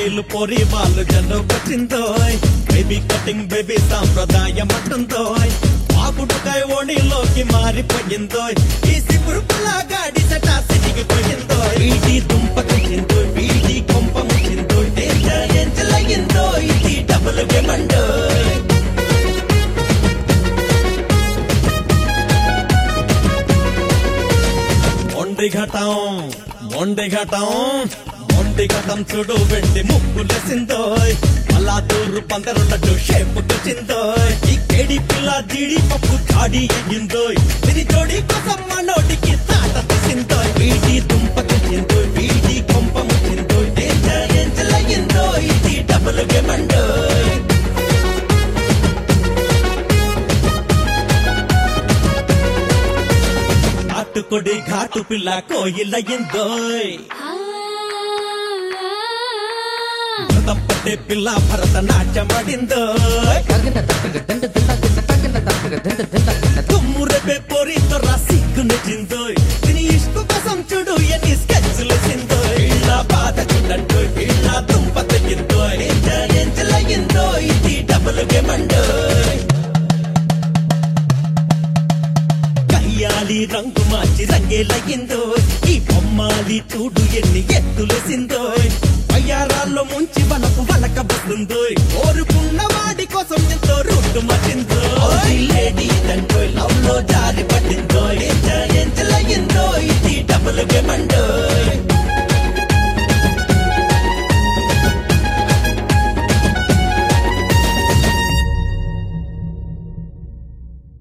style పోరి వాళ్ళు జనకొచ్చిందో baby cutting baby సాంప్రదాయం అంటుందో ఆకుడుకాయ ఓణిలోకి మారిపోయిందో ఈ సిపురు పుల్లగాడి సటా సిటికి పోయిందో వీడి దుంపకొచ్చిందో వీడి కొంప ముచ్చిందో డేంజర్ ఎంచలయ్యిందో ఇది డబుల్ గేమండో మొండి ఘటం చూడు వెండి ముక్కులేసిందో అలా దూరు పందరున్నట్టు షేపుకొచ్చిందో ఈ కేడి పిల్ల జీడి పప్పు కాడి ఎగిందో ఇది జోడి కోసం మా నోటికి తాట తీసిందో వీడి దుంపకొచ్చిందో వీడి కొంప ముచ్చిందో డేంజర్ ఎంచలయ్యిందో ఇది డబుల్ గేమండో కొడి ఘాటు పిల్ల కోయిలయ్యిందో పట్టే పిల్ల భరతనాట్యమాడిందో తుమ్ము రేపే పోరితో రాసిగ్గు నెచ్చిందో తిని ఇష్కు కోసం చూడు ఎన్ని స్కెచ్లు సిందో ఇళ్ళ బాధ చూడంటో ఇళ్ళ దుంప తెగిందో ఎంచలయ్యిందో ఇది డబుల్ గేమండో రంగు మార్చి రంగేలయ్యిందో ఈ బొమ్మాలి చూడు ఎన్ని ఎత్తులేసిందో అయ్యారాల్లో ముంచి వనకు వలకబుతుందో కోరుకున్న వాడి కోసం ఎంతో రూటు మచిందో లేడీ